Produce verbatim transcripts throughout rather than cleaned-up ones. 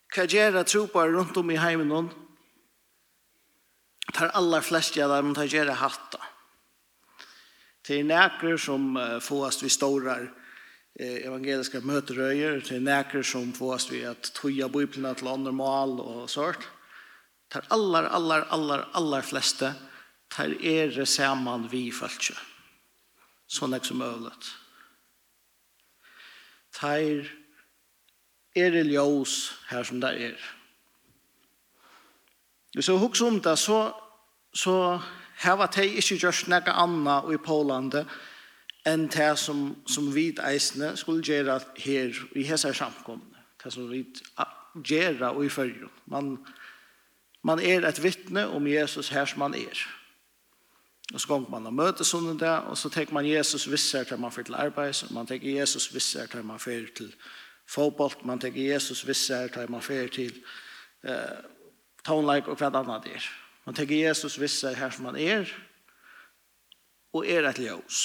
hva gjør tropar rundt om i heimen? Tar aller fleste av dem tar gjør hatta. Til näker som uh, fåast vi stora eh, evangeliska möteröjer, till näker som fåast vi att toja bibeln till andra mål och sånt. Tar allar, allar, allar, allar flesta tar er samman vi fölkje. Sånn som möjligt. Tar er ljus här som där är. Så hugsa om det, så, så har de ikke gjort noe annet i Polen enn det som, som vi eisene skulle gjøre her i disse samkomne. Det som vi gjør i følgen. Man, man er et vittne om Jesus her som man er. Og så går man og møter sånn det, og så tenker man Jesus visser til man får til arbeid, man tenker Jesus visser til man får til fotball, man tenker Jesus visser til man får til eh, tonelike og hva annet det er. Man tenker Jesus visser her som man er, og er et ljus.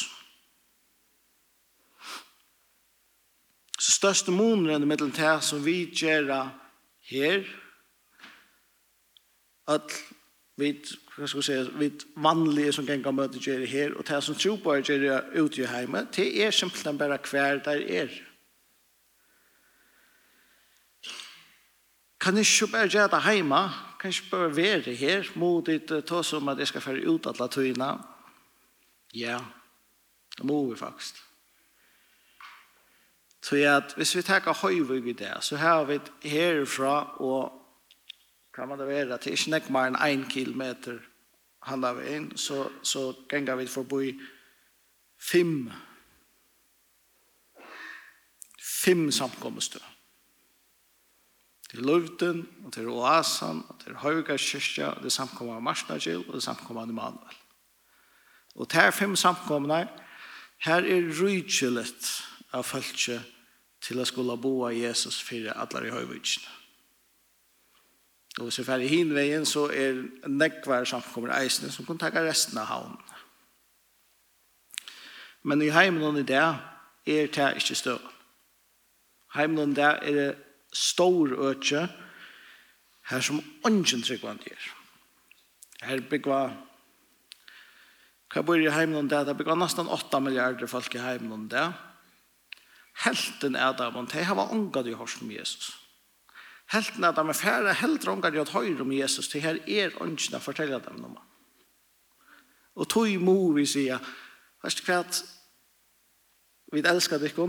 Så største måneden mellom det som vi gjør her, at vi, hva skal jeg si, vi vanlige som kan møte gjør her, og det som tror på gjør ute i hjemme, det er simpelthen bare hver der er. Kan ikke bare gjøre det hjemme, kan ikke bare være her, modigt ta som at jeg skal føre ut alle tøyene. Ja, det må vi faktisk. Så at hvis vi tar høyvig i det, så har vi herfra, og kan man det være til ikke nek mer enn en kilometer handler vi inn, så, så ganger vi forbi fem, fem samkommestøy. Til Lurten, og til Oasen, og til Høygarskirka, og det samkommer Marsnagil, og det samkommer Emanuel. Og til fem samkommene, her er rydkjelet av folket til å skulle bo av Jesus for alle i Høyvitsene. Og hvis vi er i hinveien, så er nekvar samkommer eisene som kan ta resten av havnen. Men i heimen i det er det ikke støv. Heimen i det er det stor øke her som ungen tryggvann er. Her bygger hva bor i heimen det? Det bygger nesten åtta milliarder folk i heimen det. Helten er det, men de har ångat i hørst om Jesus. Helten er det, men færre heldre ångat i at høyre om Jesus, det her er ungen å fortelle dem noe. Og tog må vi sier, vet du hva, vi elsker dere,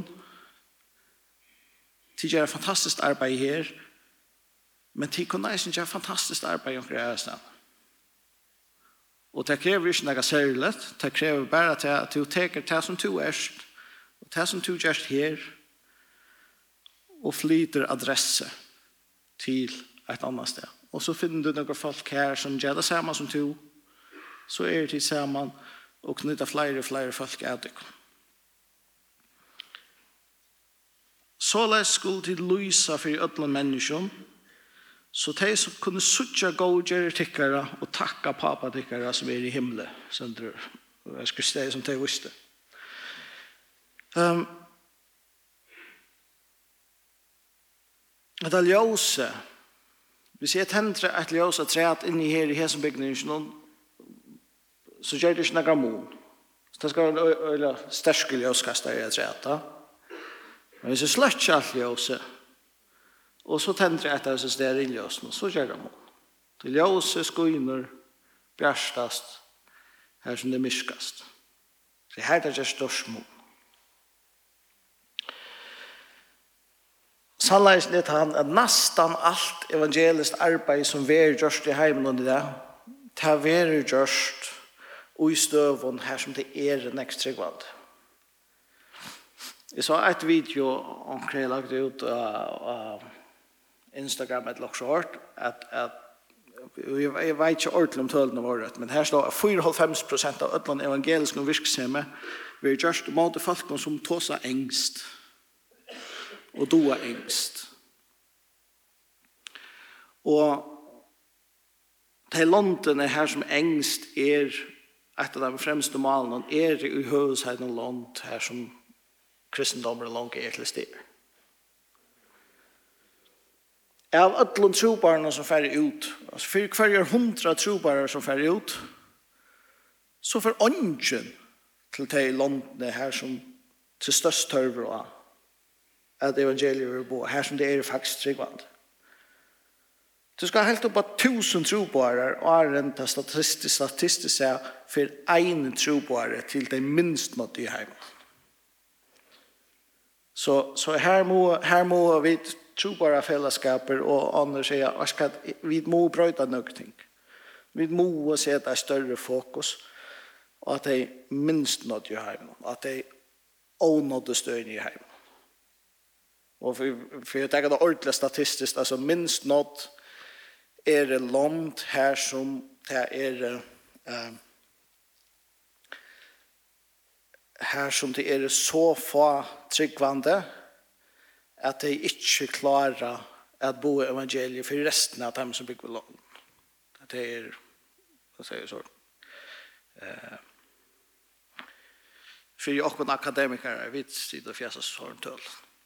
de gjør fantastisk arbeid her, men de kunne ikke gjøre fantastisk arbeid i omkring sted. Og det krever ikke noe særlig, det krever bare at du teker det som du er, og det som du gjør her, og flyter adresse til et annet sted. Og så finner du noen folk her som gjør det samme som du, så er det sammen, og knytter flere og flere folk av deg. Således skulle de lyse for ødelen mennesker, så de som kunne suttje gårdgjøre tikkere og takke pappa tikkere som er i himmelen, som du, jeg skulle si som de visste. Um, det er ljøse. Hvis jeg tenter et ljøse træt inni her i hesebygningen, så gjør det ikke noe mån. Det skal være en sterske ljøskaster i et træt. Men hvis jeg sløtter alt ljøse, og så tenter jeg etter disse steder i ljøsene, så gjør det mån. Det ljøse skuiner, bjørstast, her som det myskast. Så her er det størst mån. Sannleisen er han at nesten alt evangelisk arbeid som vi har gjort i heimen under det, det har vi gjort og i støven her som det er en ekstra tryggvand. Jeg så et video omkring jeg lagt ut av Instagram et lagt så hårdt, at, at jeg vet ikke ordentlig om tølene våre, men her står fyrtiofem prosent av ødelen evangeliske virksomhet vi har gjort mot folk som tåser engst. Og du er engst. Og de landene her som engst er et av de fremste malene, er i høvesheiden land her som kristendommer langt er til steder. av ödlon trobarna som färger ut, alltså för kvarje hundra trobarer som färger ut, så för ången till de landene her som til størst tørver av at evangeliet vil bo, her som det er faktisk tryggvand. Du skal helt opp at tusen trobarer og er en statistisk statistisk seg for en trobarer til de minst nådde i heimen. Så, så her, må, her må vi trobarer fellesskaper og andre sier at vi må brøyde noen ting. Vi må sette et større fokus og at de minst nådde i heimen, at de ånådde støyne i heimen. Og for, for jeg tenker det ordentlig statistisk, altså minst nådd er det land her som det er uh, her som det er så få tryggvande at de ikke klarer at bo i evangeliet for resten av dem som bygger land. Det er, hva sier jeg så, uh, for åkken akademikere vid sida fjäsas sån tull.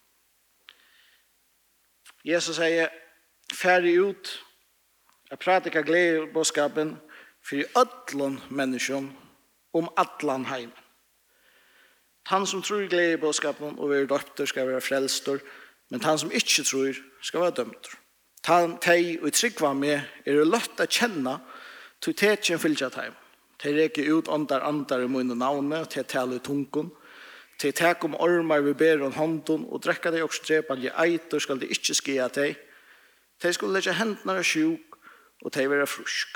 Jesus säger färdig ut att pratika glädjeboskapen för ödlon människan om allan heim. Han som tror glädjeboskapen och är döpter ska vara frälstor, men han som inte tror ska vara dömd. Han teg och tryggva med är det lätt att känna till tetjen fylgjat heim. De reker ut andar andar i munne navne, til tale i tunken, til tek om ormar vi ber om hånden, og drekka de også drepan i eiter, skal de ikke skia til. De skulle legge hendene av sjuk, og de være frusk.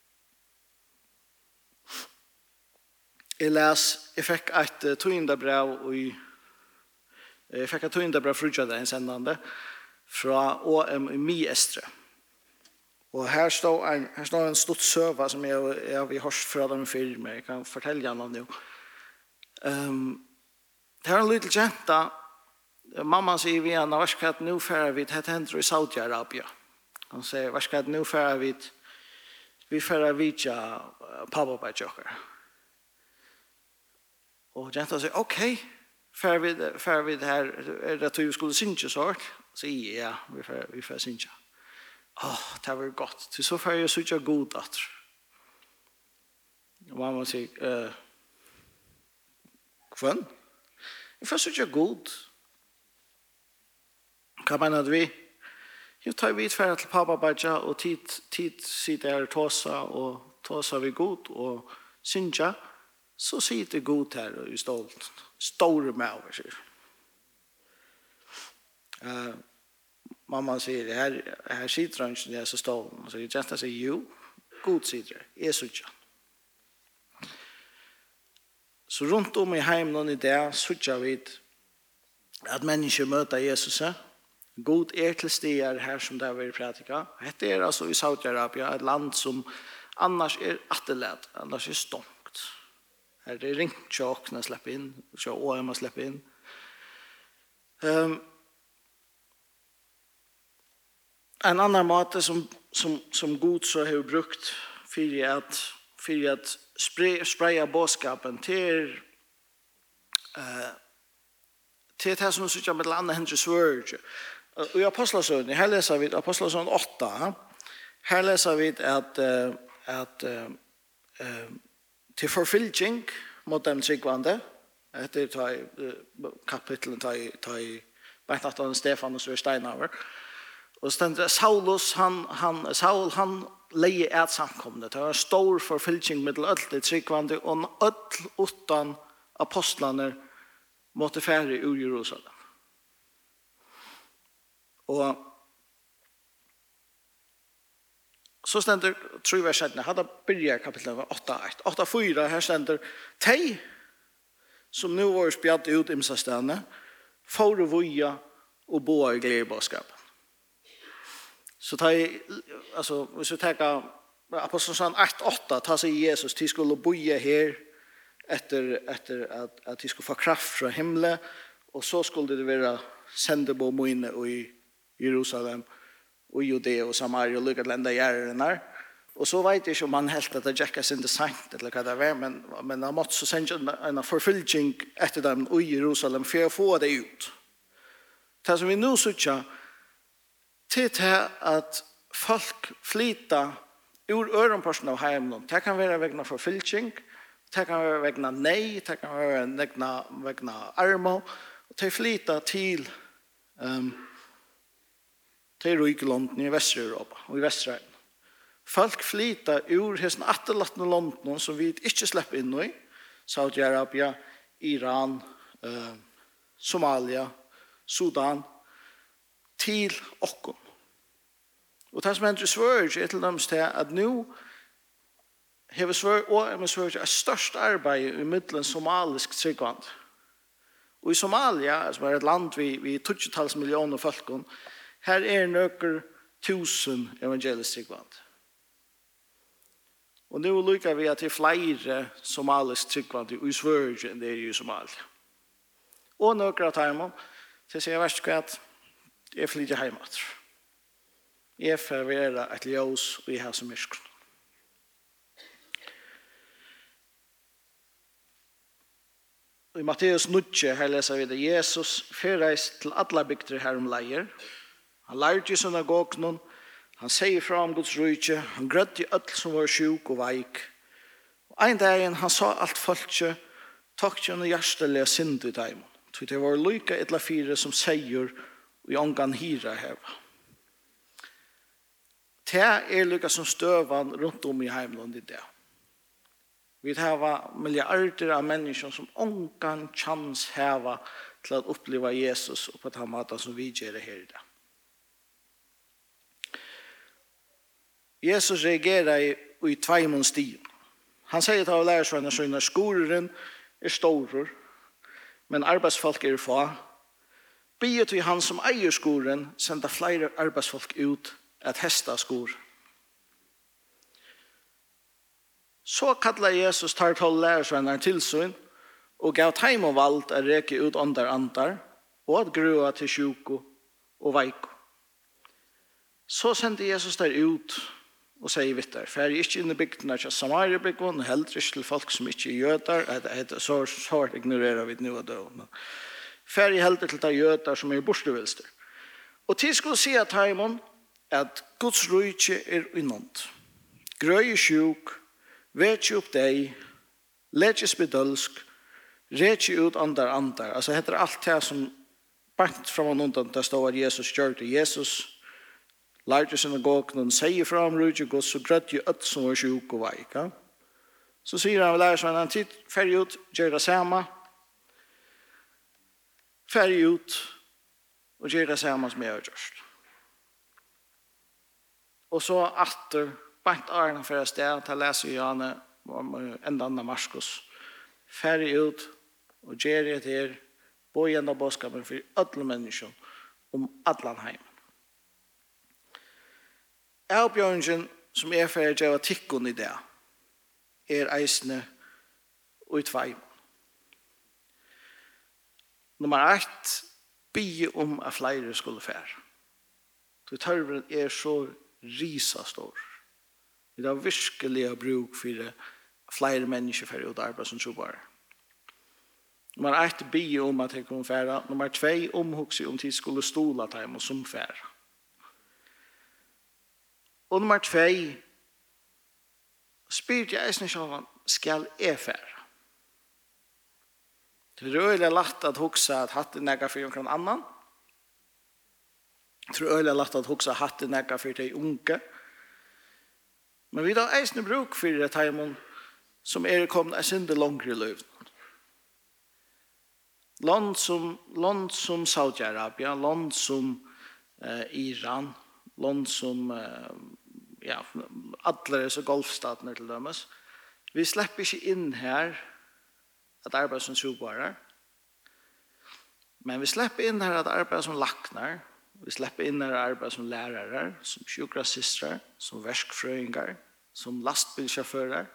Jeg les, jeg fikk et uh, tøyndabrev, og jeg fikk et tøyndabrev frutjade en sendande, fra O M i Mi-Estre. Og her står en, her står en stort søva som jeg, jeg har hørt fra dem før, men jeg kan fortelle henne nå. Um, det er en liten jenta. Mamma sier vi henne, hva skal jeg nå fære vidt? Dette hender i Saudi-Arabia. Han sier, hva skal jeg nå fære vidt? Vi fære vidt ja, pappa på tjokker. Og jenta sier, ok, fære vidt, fære vidt her, er det at du skulle synge så hårdt? Sier ja, vi fære, vi fære synge. Åh, oh, det var godt. Til så får jeg så ikke god datter. Og mamma sier, uh, kvann? Jeg får så ikke god. Hva mener du vi? Jeg tar vidt for til pappa badja, og tid, tid sitter her tåsa, og tåsa vi god, og synja, så sitter god her i stolt. Store med over, sier. Uh, Mamma sier, her, her sitter han ikke, det er så stålen. Så jeg jenta sier, jo, god sitter, jeg så ikke. Så rundt om i heimen i det, så ikke vi at mennesker møter Jesus. God er til stier her som det er ved pratika. Dette er altså i Saudi-Arabia, et land som annars er atterled, annars er stonkt. Her er det ringt tjokkene slipper inn, så å M slipper inn. Um, En annan måte som, som, som god så har brukt for at, for at spre, spreja båskapen til, uh, til det som sier med andre hendes svørg. Og i Apostlasøn, her leser vi Apostlasøn åtta, her leser vi at, uh, at uh, uh, til forfylking mot dem tryggvande, etter ta i uh, kapitlet ta i, ta i Bernhard Stefan og Sver Steinauer, og stendte Saulus, han, han, Saul, han leie et samkomne. Det var en stor forfylking med alt det tryggvande, og alt utan apostlene måtte fære ur Jerusalem. Og så stender, tror jeg skjedde, hadde byrja kapitlet åtta ett. åtta fyra, her stender, tei som nu var spjatt ut imsastene, for å voja og boa i gledebåskapen. Så tar jag, alltså, hvis vi tänker Aposteln ett åtta, tar sig Jesus till skulle boja här efter, efter att, att de skulle få kraft från himlen, och så skulle det vara sända på moine i Jerusalem och Judea och Samaria och lycka till ända järren här. Och så vet jag inte om man helt att det jäckas inte sant eller vad det var, men, men han måste så sända en förfylking efter dem i Jerusalem för att få det ut. Det som vi nu söker, Til det at folk flyta ur ørenporsen av heimen. Det kan være vegna forfylking, det kan være vegna nei, det kan være vegna, vegna armo, og det flyta til um, til Røykelonden i Vest-Europa og i Vestreien. Folk flyta ur hesten atterlattende London som vi ikke slipper inn i, Saudi-Arabia, Iran, uh, Somalia, Sudan, til okkom. Og det som hender i Sverige er til dem til at nå har Sverige og med Sverige et størst arbeid i middelen somalisk tryggvand. Og i Somalia, som er et land vi, vi tutsjetals millioner folk, her er nøkker tusen evangelisk tryggvand. Og nå lykker vi at det er flere somalisk tryggvand i Sverige enn det er i Somalia. Og nøkker av timen, til å si jeg vet ikke hva at jeg flytter hjemme. Jeg får være et ljøs og jeg har som myskene. I Matteus nutje her leser vi det. Jesus ferreist til alle bygder her om leier. Han lærte i synagogen, han sier fra om Guds rydtje, han grødde i ødel som var sjuk og veik. Og en dag han sa alt folket, takk til henne hjertelige synd i dem. Det var lykke et la fire som sier og i ångan hira heva. Det er lykke som støvan rundt om i heimland i det. Vi har milliarder av mennesker som ångan chans heva til å oppleva Jesus og på den måten som vi gjør det her i det. Jesus reagerer i, i tveimund stien. Han sier til å lære seg når skoren er stor, men arbeidsfolk er få. Biet vi han som eier skoren, sender flere arbeidsfolk ut at hesta skor. Så kallar Jesus tar tolv lærersvenner tilsyn og gav teim og valgt å reke ut åndar andar og at grua til sjuko og veiko. Så sendte Jesus der ut og sier vittar, for jeg er ikke inne i bygdene til Samaria-bygden, og heller ikke til folk som ikke er jøder, så hårdt ignorerer vi nå og da. For jeg heller til de jøder som er bortstøvelster. Og til skulle si at heimon at Guds rydtje er innånd. Grøy er sjuk, vet ikke opp deg, let ikke spedølsk, ret ikke ut andar andar. Altså heter alt det som bant fra man undan, det står at Jesus gjør det. Jesus lærte synagogen og sier fra om rydtje Guds, så grøtt jo ødt som var sjuk og veik. Ja? Så sier han, lærer seg en tid, ferdig ut, gjør det samme, ferdig ut, og gjør det samme som jeg har gjort. Og så atter, bant Arne for et sted, til å lese Johanne, enda andre Marskos, ferdig ut, og gjør det her, bo igjen av bådskapen for alle mennesker, om alle heim. Avbjørningen som er for å gjøre tikkene i det, er eisende og utvei. Nummer ett, be om at flere skulle fære. Tørven er så risa stor. Det er virkelig bruk for flere mennesker for å arbeide som tror bare. Nummer ett, be om at jeg kunne fære. Nummer två, omhugse om de skulle stola til dem som fære. Og nummer två, spyrt jeg eisen ikke skal jeg fære. Det er øyelig lagt at hukse at hatt er nega for noen annan. Det er øyelig lagt at hukse at hatt er nega for de unge. Men vi har eisen bruk for det heimen som er kommet en synde langere i løven. Land som, land som Saudi-Arabia, land som eh, Iran, land som eh, ja, alle disse golfstatene til dømes. Vi slipper ikke inn her at arbeid som trobarer. Men vi slipper inn her at arbeid som laknar. Vi slipper inn her at arbeid som lærere, som sjukrasistrar, som verskfrøyngar, som lastbilsjåfører.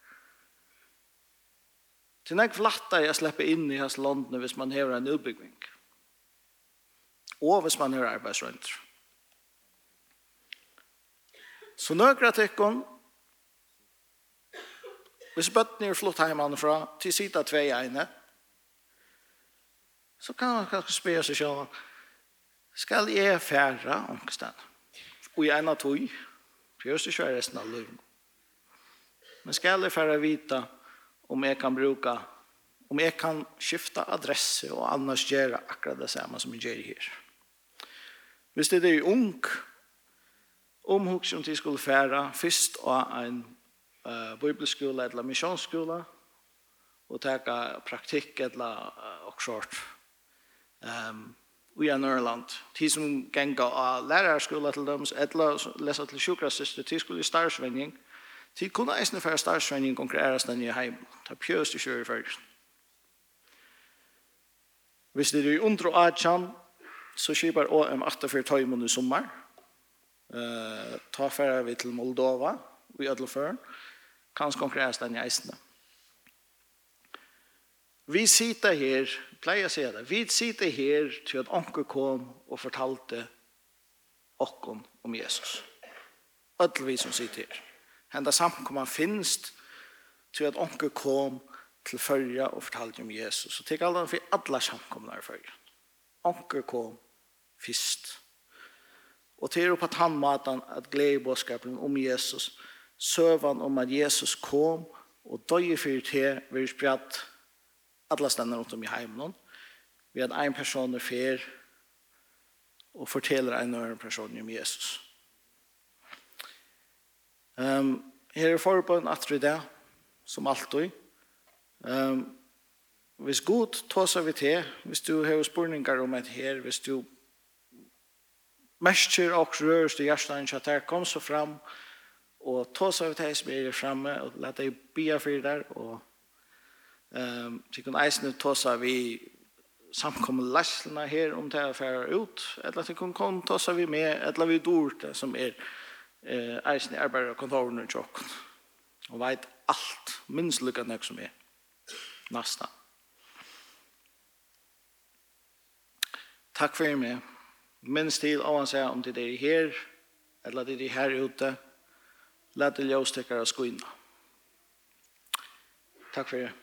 Det er ikke flatta jeg slipper inn i hans landene hvis man har en utbygging. Og hvis man har arbeidsrøynter. Så nøkere tekken, hvis bøttene er flott hjemme fra, til sida tve ene, så kan man kanskje spørre seg selv, skal jeg fære omkstand? og i en av tog, Pjøs ikke er resten av livet. Men skal jeg for å vite om jeg kan bruke, om jeg kan skifte adresse og annars gjøre akkurat det samme som jeg gjør her. Hvis det er ung, omhugs om de skulle fære først av en uh, bibelskole eller misjonsskole, og ta praktikk eller uh, også um, i Norrland. De som ganger av lærerskolen til dem, eller leser til sjukrasister, de skulle i startsvenning. De kunne eisne for startsvenning konkurreres den i heim. Det er pjøst i kjøret først. Hvis det er i under og atjan, så skipper O M åtte for tøymon i sommer. Uh, ta færre vi til Moldova, i Ødelføren. Kanskje konkurreres den i eisne. Vi sitter her, pleier å si det, vi sitter her til at onker kom og fortalte okken om Jesus. Alle vi som sitter her. Henda samkomman finst til at onker kom til førja og fortalte om Jesus. Så tenk alle for alle samkomna i førja. Onker kom først. Og til på tannmaten at gledebåskapen om Jesus, søvan om at Jesus kom og døye for til vi spratt alla stannar runt om i heimen. Vi har en person er fer og forteller en annen person om Jesus. Um, her er forbund at vi det, som alltid. Um, hvis god tåser vi til, hvis du har spurningar om et her, hvis du mestjer og røres til hjertet, at her kom så fram, og tåser vi til som er framme, og la deg bia for der, og Um, så kan eisne tåsa vi samkommer lesslene her om det er færre ut, eller så kan tåsa vi med, eller vi dorte som er eh, eisne arbeider og kontorene i tjokken. Og vet alt, minst lykka nok som er. Nasta. Takk for meg. Minst til å se om det er her, eller det er her ute. La det ljøstekkere skoene. Takk for det.